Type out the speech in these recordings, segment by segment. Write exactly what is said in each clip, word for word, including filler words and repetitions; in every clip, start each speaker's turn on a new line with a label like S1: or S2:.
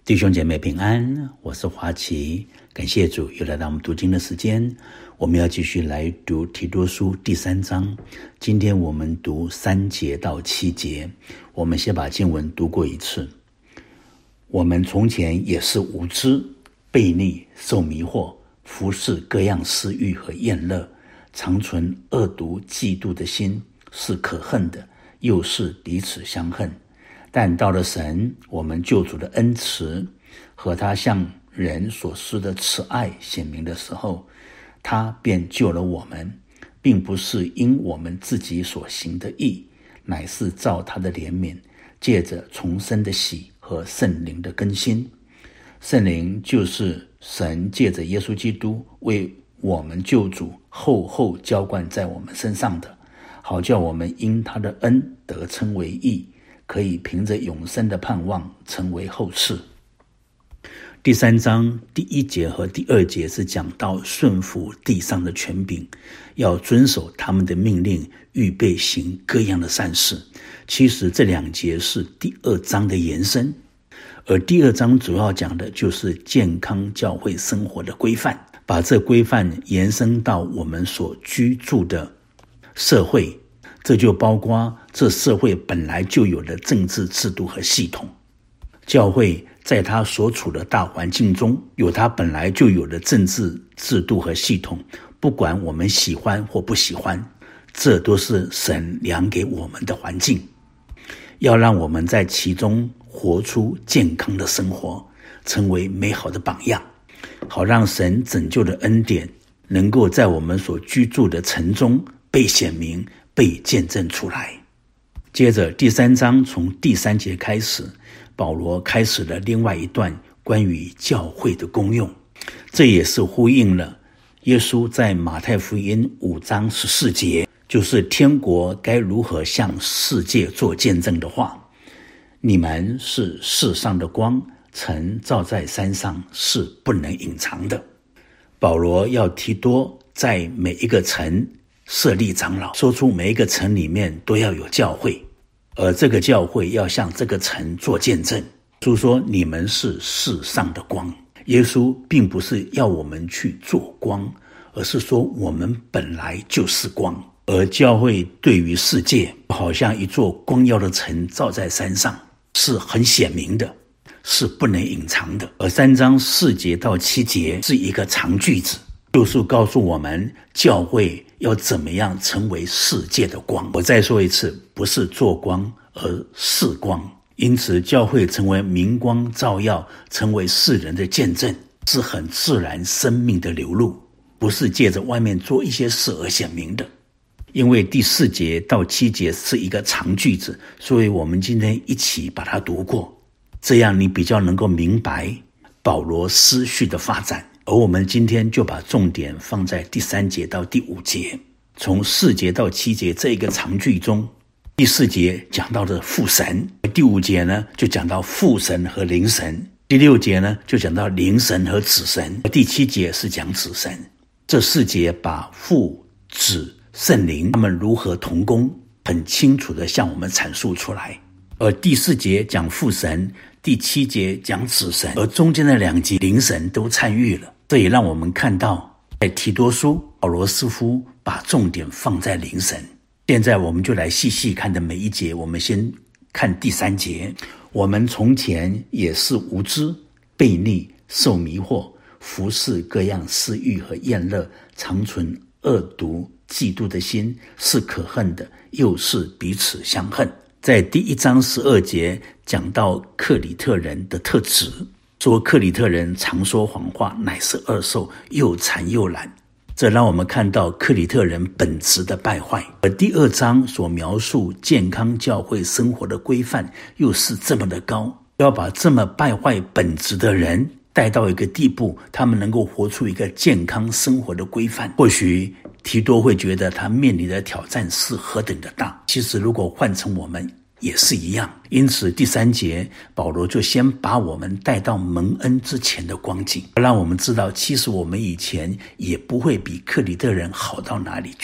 S1: 弟兄姐妹平安，我是华奇，感谢主又来到我们读经的时间。我们要继续来读提多书第三章，今天我们读三节到七节。我们先把经文读过一次。我们从前也是无知、悖逆、受迷惑，服侍各样私欲和厌乐，常存恶毒嫉妒的心，是可恨的，又是彼此相恨。但到了神我们救主的恩慈和他向人所施的慈爱显明的时候，他便救了我们，并不是因我们自己所行的义，乃是照他的怜悯，借着重生的喜和圣灵的更新。圣灵就是神借着耶稣基督为我们救主厚厚浇灌在我们身上的，好叫我们因他的恩得称为义，可以凭着永生的盼望成为后嗣。第三章第一节和第二节是讲到顺服地上的权柄，要遵守他们的命令，预备行各样的善事。其实这两节是第二章的延伸，而第二章主要讲的就是健康教会生活的规范，把这规范延伸到我们所居住的社会，这就包括这社会本来就有的政治制度和系统。教会在他所处的大环境中有他本来就有的政治制度和系统，不管我们喜欢或不喜欢，这都是神量给我们的环境，要让我们在其中活出健康的生活，成为美好的榜样，好让神拯救的恩典能够在我们所居住的城中被显明，被见证出来。接着第三章从第三节开始，保罗开始了另外一段关于教会的功用，这也是呼应了耶稣在马太福音五章十四节，就是天国该如何向世界做见证的话。你们是世上的光，晨照在山上，是不能隐藏的。保罗要提多在每一个城设立长老，说出每一个城里面都要有教会，而这个教会要向这个城做见证，就说你们是世上的光。耶稣并不是要我们去做光，而是说我们本来就是光，而教会对于世界好像一座光耀的城照在山上，是很显明的，是不能隐藏的。而三章四节到七节是一个长句子，就是告诉我们教会要怎么样成为世界的光。我再说一次，不是做光，而是光。因此教会成为明光照耀，成为世人的见证，是很自然生命的流露，不是借着外面做一些事而显明的。因为第四节到七节是一个长句子，所以我们今天一起把它读过，这样你比较能够明白保罗思绪的发展。而我们今天就把重点放在第三节到第五节，从四节到七节这一个长句中，第四节讲到的父神，第五节呢就讲到父神和灵神，第六节呢就讲到灵神和子神，第七节是讲子神。这四节把父、子、圣灵他们如何同工很清楚地向我们阐述出来。而第四节讲父神，第七节讲子神，而中间的两节灵神都参与了。这也让我们看到在提多书保罗似乎把重点放在灵神。现在我们就来细细看的每一节，我们先看第三节。我们从前也是无知、悖逆、受迷惑，服侍各样私欲和厌乐，常存恶毒嫉妒的心，是可恨的，又是彼此相恨。在第一章十二节讲到克里特人的特质，说克里特人常说谎话，乃是恶兽，又馋又懒。这让我们看到克里特人本质的败坏。而第二章所描述健康教会生活的规范又是这么的高，要把这么败坏本质的人带到一个地步，他们能够活出一个健康生活的规范。或许提多会觉得他面临的挑战是何等的大，其实如果换成我们也是一样。因此第三节保罗就先把我们带到蒙恩之前的光景，让我们知道其实我们以前也不会比克里特人好到哪里去。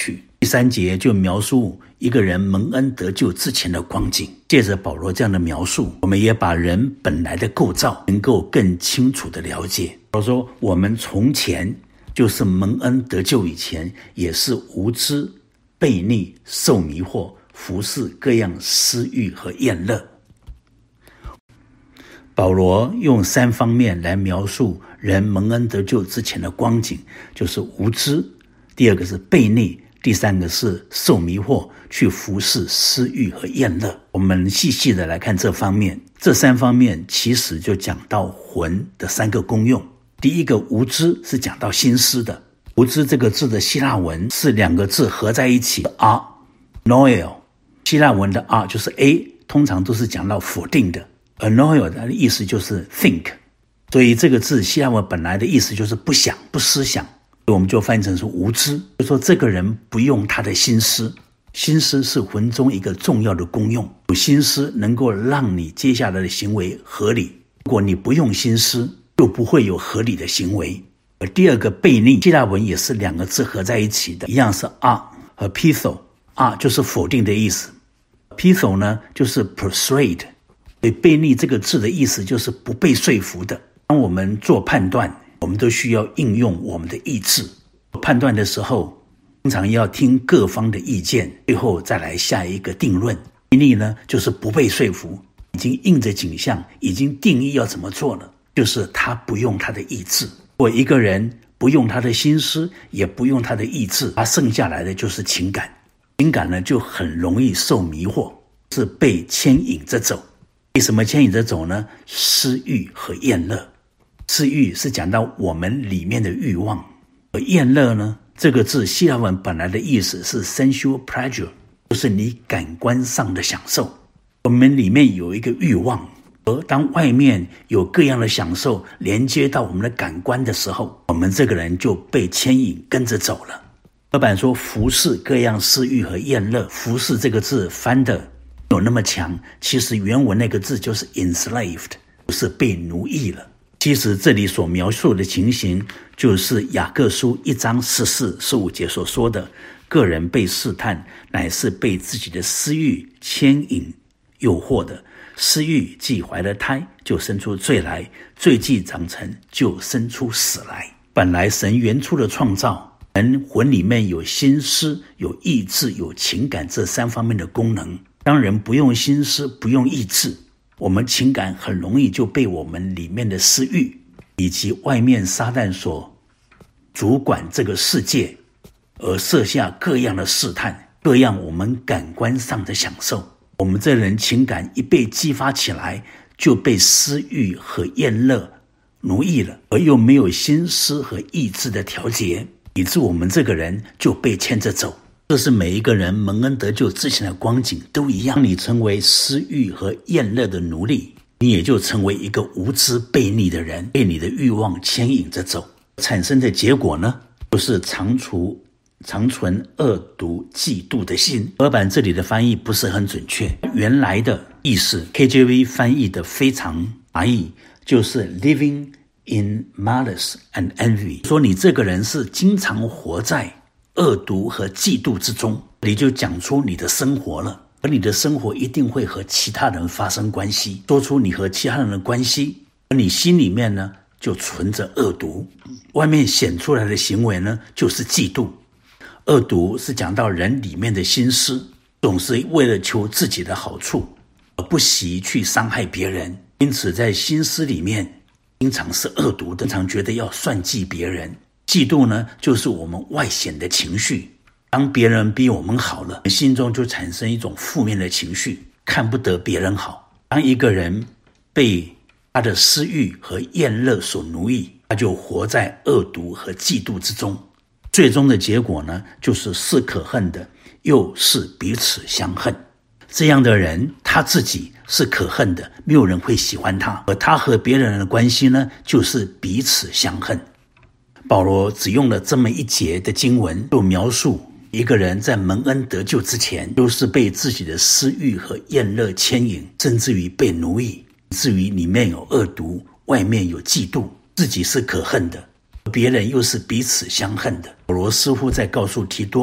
S1: 第三节就描述一个人蒙恩得救之前的光景。借着保罗这样的描述，我们也把人本来的构造能够更清楚的了解。保罗说，我们从前就是蒙恩得救以前，也是无知、悖逆、受迷惑，服侍各样私欲和厌乐。保罗用三方面来描述人蒙恩得救之前的光景，就是无知，第二个是悖逆，第三个是受迷惑，去服侍私欲和厌乐。我们细细的来看这方面，这三方面其实就讲到魂的三个功用。第一个无知是讲到心思的，无知这个字的希腊文是两个字合在一起 R Noel， 希腊文的 R 就是 A， 通常都是讲到否定的，而 Noel 的意思就是 think， 所以这个字希腊文本来的意思就是不想不思想，我们就翻译成是无知，就说这个人不用他的心思。心思是魂中一个重要的功用，有心思能够让你接下来的行为合理，如果你不用心思就不会有合理的行为。而第二个悖逆，希腊文也是两个字合在一起的，一样是 R 和 pitho， R 就是否定的意思， pitho 呢就是 persuade， 所以悖逆这个字的意思就是不被说服的。当我们做判断，我们都需要应用我们的意志，判断的时候通常要听各方的意见，最后再来下一个定论。悖逆呢就是不被说服，已经应着景象，已经定义要怎么做了，就是他不用他的意志。如果一个人不用他的心思，也不用他的意志，他剩下来的就是情感。情感呢就很容易受迷惑，是被牵引着走。为什么牵引着走呢？私欲和厌乐。私欲是讲到我们里面的欲望，而厌乐呢，这个字希腊文本来的意思是 sensual pleasure， 就是你感官上的享受。我们里面有一个欲望，而当外面有各样的享受连接到我们的感官的时候，我们这个人就被牵引跟着走了。老板说服侍各样私欲和厌乐，服侍这个字翻的有那么强，其实原文那个字就是 enslaved， 就是被奴役了。其实这里所描述的情形就是雅各书一章十四、十五节所说的，个人被试探乃是被自己的私欲牵引诱惑的，私欲既怀了胎，就生出罪来，罪既长成，就生出死来。本来神原初的创造，人魂里面有心思、有意志、有情感这三方面的功能。当人不用心思、不用意志，我们情感很容易就被我们里面的私欲以及外面撒旦所主管这个世界，而设下各样的试探，各样我们感官上的享受。我们这人情感一被激发起来，就被私欲和厌乐奴役了，而又没有心思和意志的调节，以致我们这个人就被牵着走。这是每一个人蒙恩得救之前的光景都一样。当你成为私欲和厌乐的奴隶，你也就成为一个无知悖逆的人，被你的欲望牵引着走。产生的结果呢，就是常除常存恶毒嫉妒的心。俄版这里的翻译不是很准确，原来的意思 K J V 翻译的非常狭义，就是 living in malice and envy， 说你这个人是经常活在恶毒和嫉妒之中，你就讲出你的生活了，而你的生活一定会和其他人发生关系，说出你和其他人的关系，而你心里面呢就存着恶毒，外面显出来的行为呢就是嫉妒。恶毒是讲到人里面的心思，总是为了求自己的好处，而不惜去伤害别人，因此在心思里面经常是恶毒的，经常觉得要算计别人。嫉妒呢，就是我们外显的情绪，当别人比我们好了，心中就产生一种负面的情绪，看不得别人好。当一个人被他的私欲和厌乐所奴役，他就活在恶毒和嫉妒之中，最终的结果呢，就是是可恨的，又是彼此相恨。这样的人他自己是可恨的，没有人会喜欢他，而他和别人的关系呢，就是彼此相恨。保罗只用了这么一节的经文，就描述一个人在蒙恩得救之前，都是被自己的私欲和厌乐牵引，甚至于被奴役，以至于里面有恶毒，外面有嫉妒，自己是可恨的，别人又是彼此相恨的。保罗似乎在告诉提多，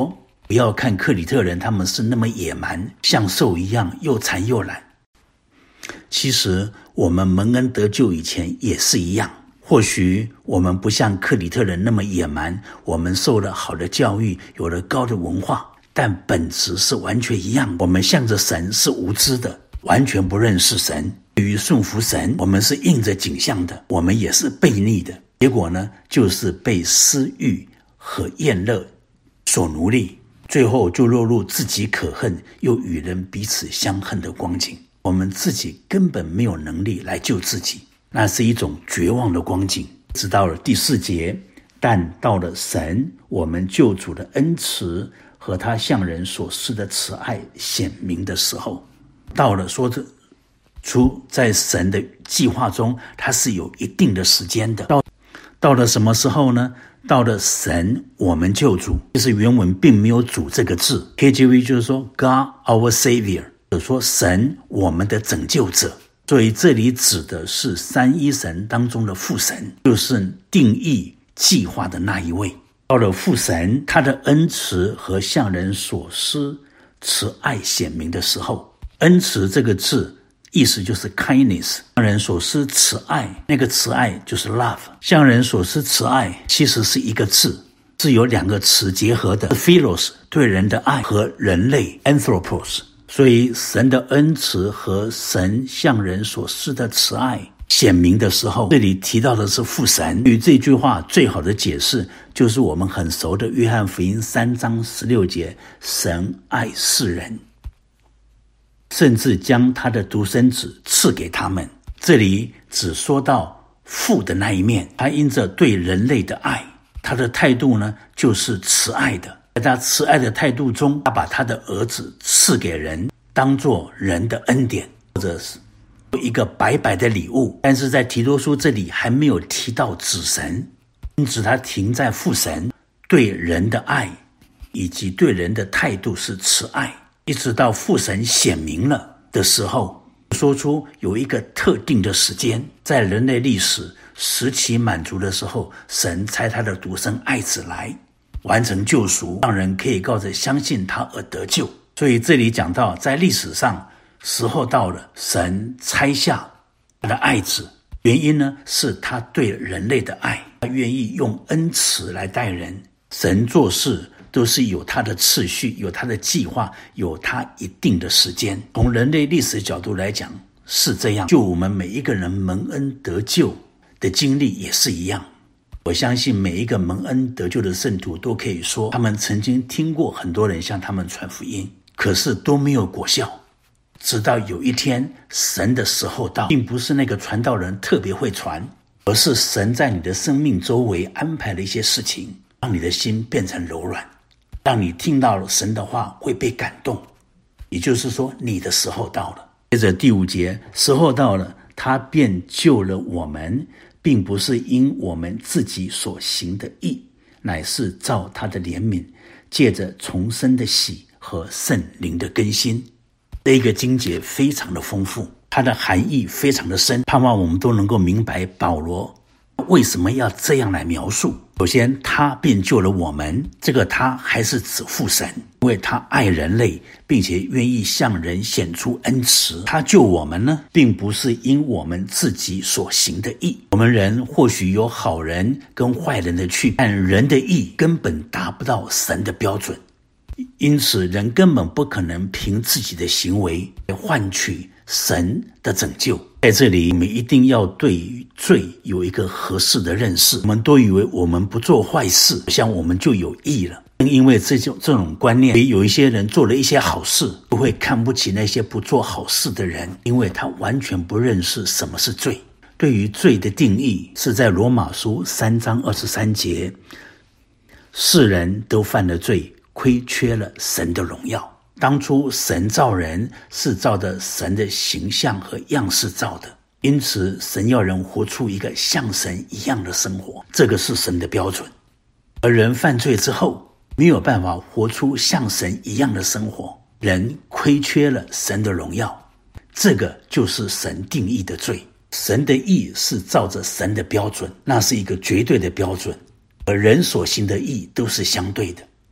S1: 不要看克里特人他们是那么野蛮，像兽一样又馋又懒。其实我们蒙恩得救以前也是一样，或许我们不像克里特人那么野蛮，我们受了好的教育，有了高的文化，但本质是完全一样。我们向着神是无知的，完全不认识神。对于顺服神，我们是应着景象的，我们也是悖逆的。结果呢，就是被私欲和厌乐所奴隶，最后就落入自己可恨又与人彼此相恨的光景。我们自己根本没有能力来救自己，那是一种绝望的光景。直到了第四节，但到了神我们救主的恩慈和他向人所施的慈爱显明的时候，到了说着出在神的计划中，它是有一定的时间的。到到了什么时候呢？到了神我们救主，其实原文并没有主这个字， K J V 就是说 God our Savior， 就是说神我们的拯救者。所以这里指的是三一神当中的父神，就是定义计划的那一位。到了父神，他的恩慈和向人所施慈爱显明的时候，恩慈这个字意思就是 kindness， 向人所施慈爱，那个慈爱就是 love。 向人所施慈爱其实是一个字，是由两个词结合的， philos 对人的爱和人类 anthropos。 所以神的恩慈和神向人所施的慈爱显明的时候，这里提到的是父神。对于这句话最好的解释就是我们很熟的约翰福音三章十六节，神爱世人，甚至将他的独生子赐给他们。这里只说到父的那一面，他因着对人类的爱，他的态度呢就是慈爱的。在他慈爱的态度中，他把他的儿子赐给人，当作人的恩典，或者是一个白白的礼物。但是在提多书这里还没有提到子神，因此他停在父神对人的爱以及对人的态度是慈爱，一直到父神显明了的时候，说出有一个特定的时间，在人类历史时期满足的时候，神差他的独生爱子来完成救赎，让人可以靠着相信他而得救。所以这里讲到在历史上时候到了，神差下他的爱子，原因呢是他对人类的爱，他愿意用恩慈来待人。神做事都是有他的次序，有他的计划，有他一定的时间。从人类历史角度来讲是这样，就我们每一个人蒙恩得救的经历也是一样。我相信每一个蒙恩得救的圣徒都可以说，他们曾经听过很多人向他们传福音，可是都没有果效。直到有一天神的时候到，并不是那个传道人特别会传，而是神在你的生命周围安排了一些事情，让你的心变成柔软，让你听到了神的话会被感动。也就是说你的时候到了。接着第五节，时候到了，他便救了我们，并不是因我们自己所行的义，乃是照他的怜悯，借着重生的喜和圣灵的更新。这一个经节非常的丰富，它的含义非常的深，盼望我们都能够明白保罗为什么要这样来描述。首先他便救了我们，这个他还是指父神，因为他爱人类，并且愿意向人显出恩慈。他救我们呢，并不是因我们自己所行的义。我们人或许有好人跟坏人的区别，但人的义根本达不到神的标准，因此人根本不可能凭自己的行为来换取神的拯救。在这里我们一定要对于罪有一个合适的认识。我们都以为我们不做坏事，像我们就有义了。因为这种这种观念，有一些人做了一些好事，不会看不起那些不做好事的人，因为他完全不认识什么是罪。对于罪的定义是在罗马书三章二十三节，世人都犯了罪，亏缺了神的荣耀。当初神造人是照着神的形象和样式造的，因此神要人活出一个像神一样的生活，这个是神的标准。而人犯罪之后没有办法活出像神一样的生活，人亏缺了神的荣耀，这个就是神定义的罪。神的义是照着神的标准，那是一个绝对的标准，而人所行的义都是相对的。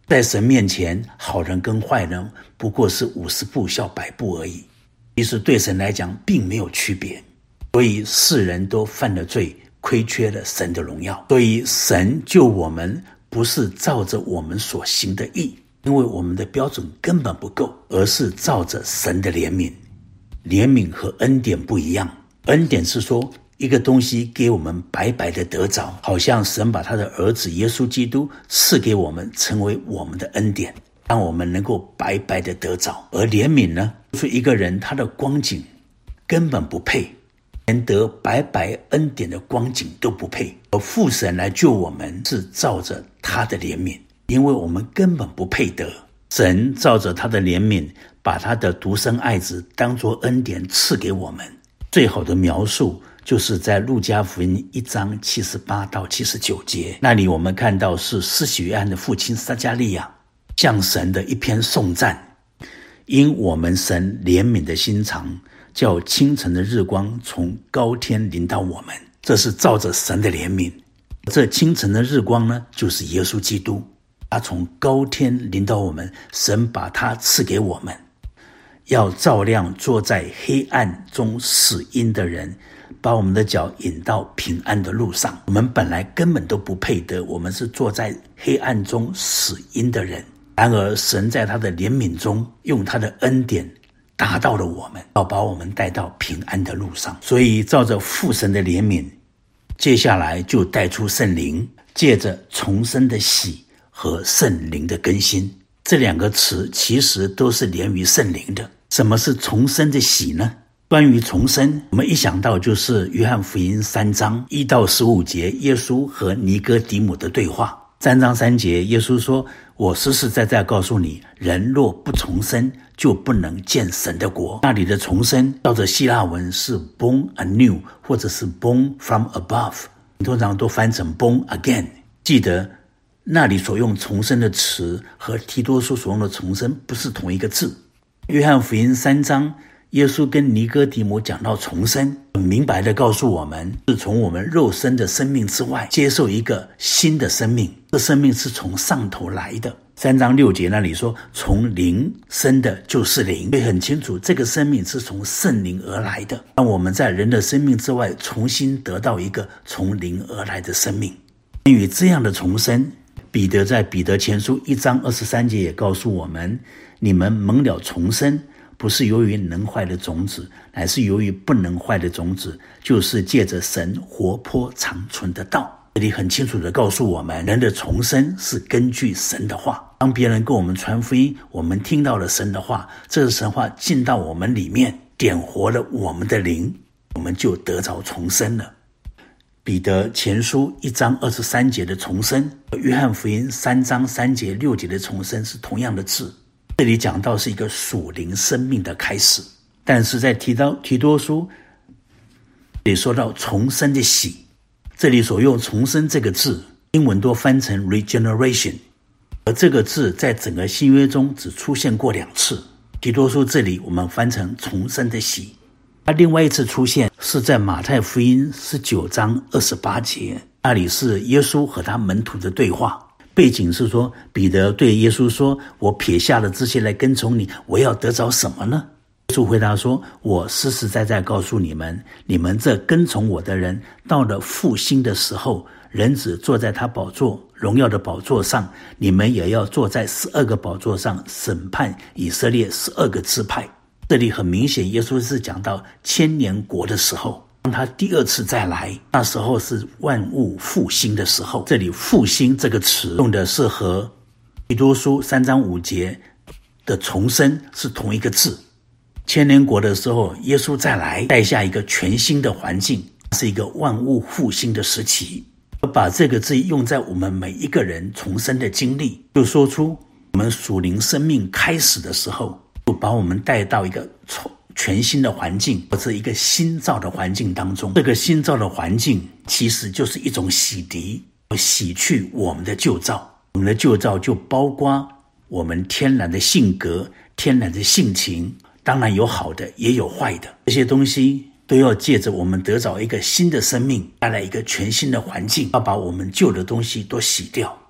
S1: 在神面前，好人跟坏人不过是五十步笑百步而已，其实对神来讲并没有区别。所以世人都犯了罪，亏缺了神的荣耀。所以神救我们不是照着我们所行的义，因为我们的标准根本不够，而是照着神的怜悯。怜悯和恩典不一样，恩典是说一个东西给我们白白的得着，好像神把他的儿子耶稣基督赐给我们，成为我们的恩典，让我们能够白白的得着。而怜悯呢，就是一个人他的光景根本不配，连得白白恩典的光景都不配，而父神来救我们是照着他的怜悯，因为我们根本不配得。神照着他的怜悯，把他的独生爱子当作恩典赐给我们。最好的描述就是在路加福音一章七十八到七十九节，那里我们看到是施洗约翰的父亲撒迦利亚向神的一篇颂赞，因我们神怜悯的心肠，叫清晨的日光从高天临到我们。这是照着神的怜悯。这清晨的日光呢，就是耶稣基督，他从高天临到我们，神把他赐给我们，要照亮坐在黑暗中死荫的人，把我们的脚引到平安的路上。我们本来根本都不配得，我们是坐在黑暗中死荫的人，然而神在他的怜悯中，用他的恩典达到了我们，要把我们带到平安的路上。所以照着父神的怜悯，接下来就带出圣灵，借着重生的喜和圣灵的更新。这两个词其实都是连于圣灵的。什么是重生的喜呢？关于重生，我们一想到就是约翰福音三章一到十五节，耶稣和尼哥底母的对话。三章三节，耶稣说，我实实在在告诉你，人若不重生，就不能见神的国。那里的重生照着希腊文是 born anew 或者是 born from above， 通常都翻成 born again。 记得那里所用重生的词和提多书所用的重生不是同一个字。约翰福音三章，耶稣跟尼哥底母讲到重生，很明白地告诉我们，是从我们肉身的生命之外接受一个新的生命，这生命是从上头来的。三章六节那里说，从灵生的就是灵，所以很清楚这个生命是从圣灵而来的，让我们在人的生命之外重新得到一个从灵而来的生命。关于这样的重生，彼得在彼得前书一章二十三节也告诉我们，你们蒙了重生，不是由于能坏的种子，乃是由于不能坏的种子，就是借着神活泼长存的道。这里很清楚地告诉我们，人的重生是根据神的话。当别人跟我们传福音，我们听到了神的话，这个神话进到我们里面，点活了我们的灵，我们就得着重生了。彼得前书一章二十三节的重生，约翰福音三章三节六节的重生是同样的字。这里讲到是一个属灵生命的开始，但是在提到提多书也说到重生的喜，这里所用重生这个字，英文都翻成 regeneration， 而这个字在整个新约中只出现过两次。提多书这里我们翻成重生的喜，它另外一次出现是在马太福音十九章二十八节，那里是耶稣和他门徒的对话。背景是说，彼得对耶稣说，我撇下了这些来跟从你，我要得着什么呢？耶稣回答说，我实实在在告诉你们，你们这跟从我的人，到了复兴的时候，人子坐在他宝座荣耀的宝座上，你们也要坐在十二个宝座上，审判以色列十二个支派。这里很明显，耶稣是讲到千年国的时候，当他第二次再来，那时候是万物复兴的时候。这里复兴这个词用的是和提多书三章五节的重生是同一个字。千年国的时候，耶稣再来，带下一个全新的环境，是一个万物复兴的时期。而把这个字用在我们每一个人重生的经历，就说出我们属灵生命开始的时候，就把我们带到一个全新的环境，或者一个新造的环境当中。这个新造的环境其实就是一种洗涤，洗去我们的旧造。我们的旧造就包括我们天然的性格、天然的性情，当然有好的也有坏的，这些东西都要借着我们得着一个新的生命，带来一个全新的环境，要把我们旧的东西都洗掉。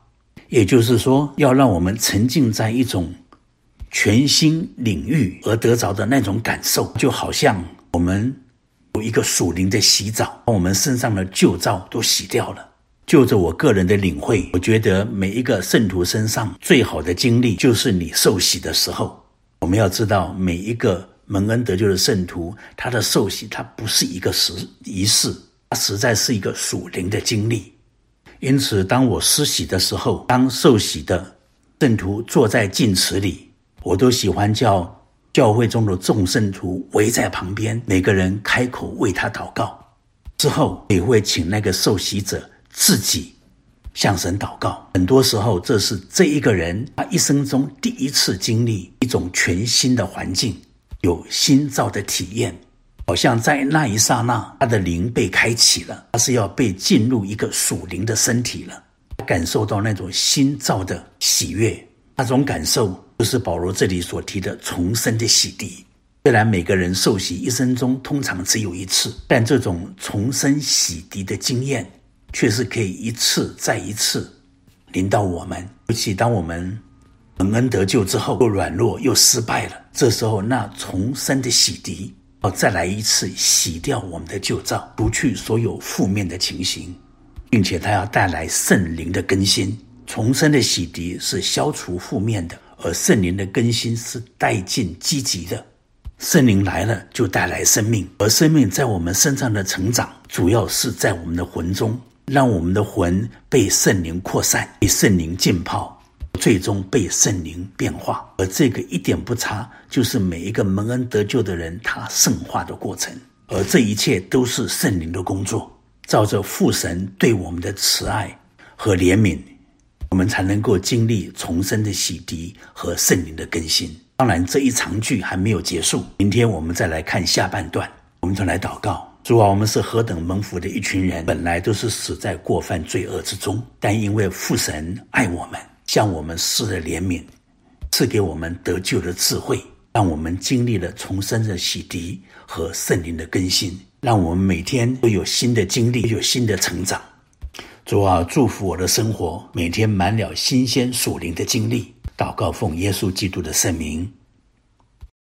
S1: 也就是说，要让我们沉浸在一种全新领域而得着的那种感受，就好像我们有一个属灵的洗澡，把我们身上的旧皂都洗掉了。就着我个人的领会，我觉得每一个圣徒身上最好的经历就是你受洗的时候。我们要知道，每一个蒙恩得救的圣徒，他的受洗它不是一个仪式，它实在是一个属灵的经历。因此当我施洗的时候，当受洗的圣徒坐在浸池里，我都喜欢叫教会中的众圣徒围在旁边，每个人开口为他祷告。之后也会请那个受洗者自己向神祷告。很多时候这是这一个人他一生中第一次经历一种全新的环境，有新造的体验，好像在那一刹那他的灵被开启了，他是要被进入一个属灵的身体了，感受到那种新造的喜悦。那种感受就是保罗这里所提的重生的洗涤。虽然每个人受洗一生中通常只有一次，但这种重生洗涤的经验却是可以一次再一次临到我们。尤其当我们蒙恩得救之后又软弱又失败了，这时候那重生的洗涤要再来一次洗掉我们的旧造，除去所有负面的情形，并且它要带来圣灵的更新。重生的洗涤是消除负面的，而圣灵的更新是带进积极的。圣灵来了就带来生命，而生命在我们身上的成长主要是在我们的魂中，让我们的魂被圣灵扩散，被圣灵浸泡，最终被圣灵变化。而这个一点不差，就是每一个蒙恩得救的人他圣化的过程。而这一切都是圣灵的工作，照着父神对我们的慈爱和怜悯，我们才能够经历重生的洗涤和圣灵的更新。当然这一长句还没有结束，明天我们再来看下半段。我们就来祷告。主啊，我们是何等蒙福的一群人，本来都是死在过犯罪恶之中，但因为父神爱我们，向我们施了怜悯，赐给我们得救的智慧，让我们经历了重生的洗涤和圣灵的更新，让我们每天都有新的经历，有新的成长。主啊，祝福我的生活每天满了新鲜属灵的经历。祷告奉耶稣基督的圣名，